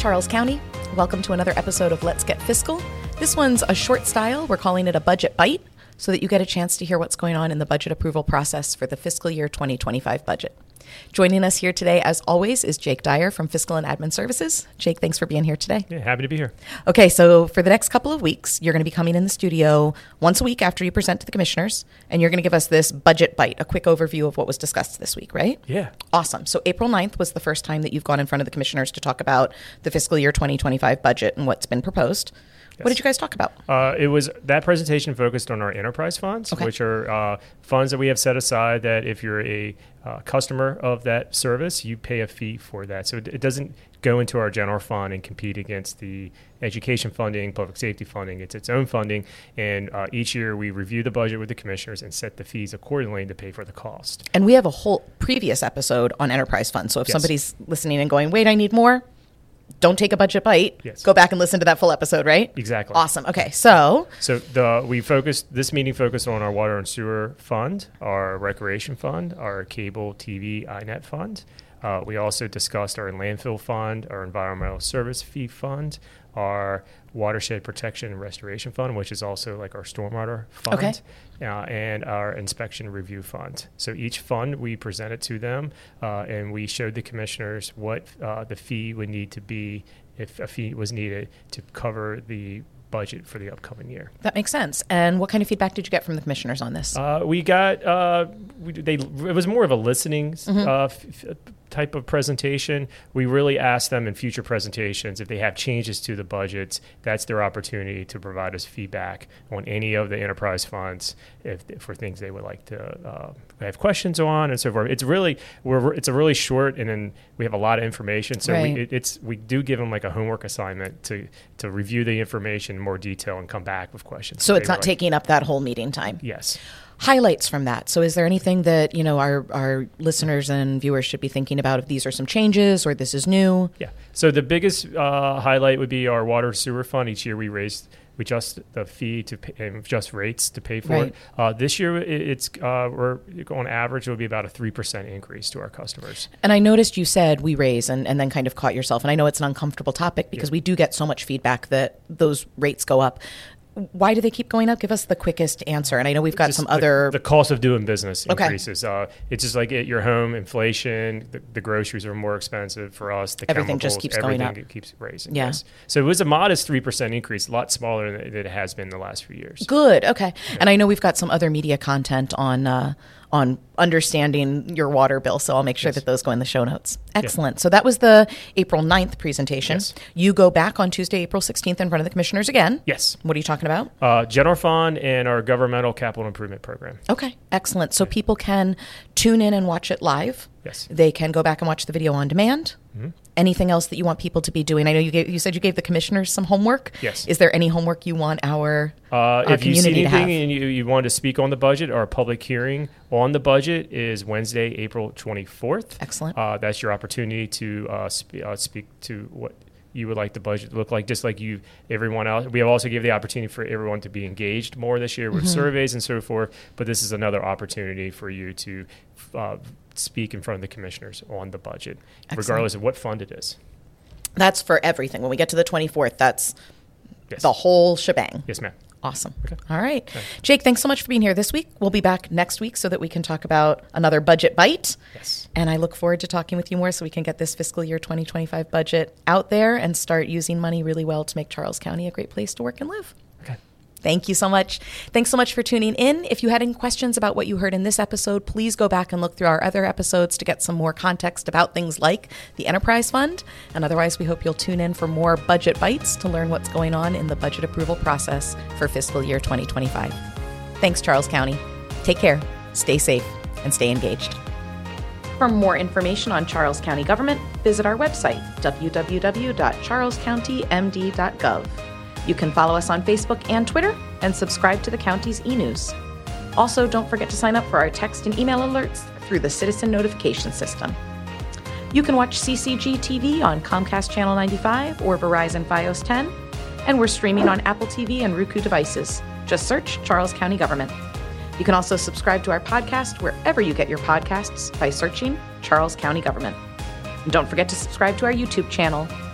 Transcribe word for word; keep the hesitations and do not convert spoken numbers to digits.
Charles County. Welcome to another episode of Let's Get Fiscal. This one's a short style. We're calling it a budget bite so that you get a chance to hear what's going on in the budget approval process for the fiscal year twenty twenty-five budget. Joining us here today, as always, is Jake Dyer from Fiscal and Admin Services. Jake, thanks for being here today. Yeah, happy to be here. Okay, so for the next couple of weeks, you're going to be coming in the studio once a week after you present to the commissioners, and you're going to give us this budget bite, a quick overview of what was discussed this week, right? Yeah. Awesome. So April ninth was the first time that you've gone in front of the commissioners to talk about the fiscal year twenty twenty-five budget and what's been proposed. Yes. What did you guys talk about? Uh, it was that presentation focused on our enterprise funds, okay. which are uh, funds that we have set aside that if you're a uh, customer of that service, you pay a fee for that. So it, it doesn't go into our general fund and compete against the education funding, public safety funding. It's its own funding. And uh, each year we review the budget with the commissioners and set the fees accordingly to pay for the cost. And we have a whole previous episode on enterprise funds. So if yes. somebody's listening and going, wait, I need more, don't take a budget bite. Yes. Go back and listen to that full episode, right? Exactly. Awesome. Okay, so so the we focused this meeting focused on our water and sewer fund, our recreation fund, our cable T V I net fund. Uh, we also discussed our landfill fund, our environmental service fee fund, our watershed protection and restoration fund, which is also like our stormwater fund, okay. uh, and our inspection review fund. So each fund we presented to them, uh, and we showed the commissioners what uh, the fee would need to be if a fee was needed to cover the budget for the upcoming year. That makes sense. And what kind of feedback did you get from the commissioners on this? Uh, we got uh, we, they. It was more of a listening mm-hmm. uh, f- f- type of presentation. We really asked them in future presentations if they have changes to the budgets. That's their opportunity to provide us feedback on any of the enterprise funds if for things they would like to uh, have questions on and so forth. It's really we're it's a really short, and then we have a lot of information. So right. we, it, it's we do give them like a homework assignment to to review the information in more detail and come back with questions. So it's not like, taking up that whole meeting time. Yes. Highlights from that. So is there anything that, you know, our, our listeners and viewers should be thinking about if these are some changes or this is new? Yeah. So the biggest uh, highlight would be our water sewer fund. Each year we raise, we adjust the fee to pay, and adjust rates to pay for right. it. Uh, this year it, it's uh, we're on average it would be about a three percent increase to our customers. And I noticed you said we raise and, and then kind of caught yourself. And I know it's an uncomfortable topic because yeah. we do get so much feedback that those rates go up. Why do they keep going up? Give us the quickest answer. And I know we've got just some the, other... The cost of doing business okay. increases. Uh, it's just like at your home, inflation, the, the groceries are more expensive for us. The everything chemicals, just keeps everything going up. keeps raising. Yeah. Yes. So it was a modest three percent increase, a lot smaller than it has been the last few years. Good. Okay. Yeah. And I know we've got some other media content on... Uh, on understanding your water bill. So I'll make sure yes. that those go in the show notes. Excellent. Yeah. So that was the April ninth presentation. Yes. You go back on Tuesday, April sixteenth in front of the commissioners again. Yes. What are you talking about? Uh, General Fund and our governmental capital improvement program. Okay. Excellent. So yeah. people can tune in and watch it live. Yes. They can go back and watch the video on demand. Mm-hmm. Anything else that you want people to be doing? I know you gave, you said you gave the commissioners some homework. Yes. Is there any homework you want our, uh, our if you see community to have? anything and you, you want to speak on the budget, our public hearing on the budget is Wednesday, April twenty-fourth. Excellent. Uh, that's your opportunity to uh, spe- uh, speak to what you would like the budget to look like, just like you, everyone else. We have also give the opportunity for everyone to be engaged more this year with mm-hmm. surveys and so forth. But this is another opportunity for you to uh, speak in front of the commissioners on the budget, Excellent. Regardless of what fund it is. That's for everything. When we get to the twenty-fourth, that's yes. the whole shebang. Yes, ma'am. Awesome. Okay. All right. Okay. Jake, thanks so much for being here this week. We'll be back next week so that we can talk about another budget bite. Yes. And I look forward to talking with you more so we can get this fiscal year twenty twenty-five budget out there and start using money really well to make Charles County a great place to work and live. Okay. Thank you so much. Thanks so much for tuning in. If you had any questions about what you heard in this episode, please go back and look through our other episodes to get some more context about things like the Enterprise Fund. And otherwise, we hope you'll tune in for more budget bites to learn what's going on in the budget approval process for fiscal year twenty twenty-five. Thanks, Charles County. Take care, stay safe, and stay engaged. For more information on Charles County government, visit our website, w w w dot charles county m d dot gov. You can follow us on Facebook and Twitter and subscribe to the county's e-news. Also, don't forget to sign up for our text and email alerts through the Citizen Notification System. You can watch C C G T V on Comcast Channel ninety-five or Verizon Fios ten, and we're streaming on Apple T V and Roku devices. Just search Charles County Government. You can also subscribe to our podcast wherever you get your podcasts by searching Charles County Government. And don't forget to subscribe to our YouTube channel,